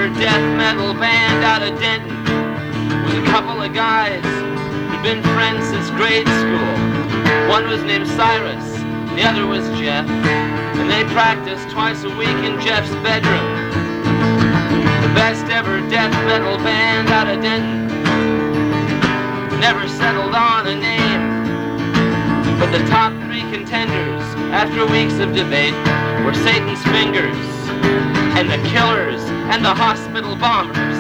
ever death metal band out of Denton was a couple of guys who'd been friends since grade school. One was named Cyrus, the other was Jeff, and they practiced twice a week in Jeff's bedroom. The best ever death metal band out of Denton never settled on a name, but the top three contenders after weeks of debate were Satan's Fingers and the Killers and the Hospital Bombers.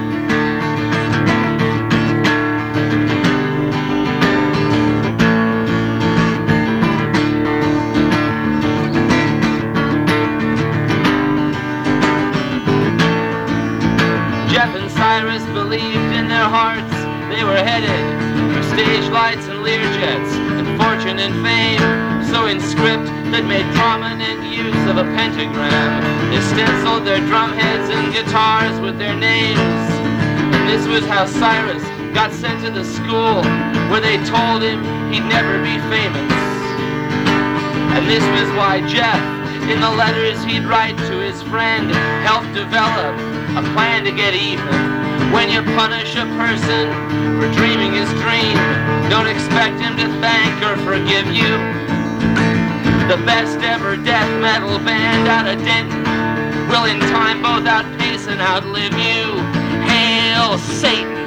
Jeff and Cyrus believed in their hearts they were headed for stage lights and Learjets and fortune and fame. So in script that made prominent use of a pentagram, they stenciled their drum heads and guitars with their names. And this was how Cyrus got sent to the school where they told him he'd never be famous. And this was why Jeff, in the letters he'd write to his friend, helped develop a plan to get even. When you punish a person for dreaming his dream, don't expect him to thank or forgive you. The best ever death metal band out of Denton will in time both outpace and outlive you. Hail Satan!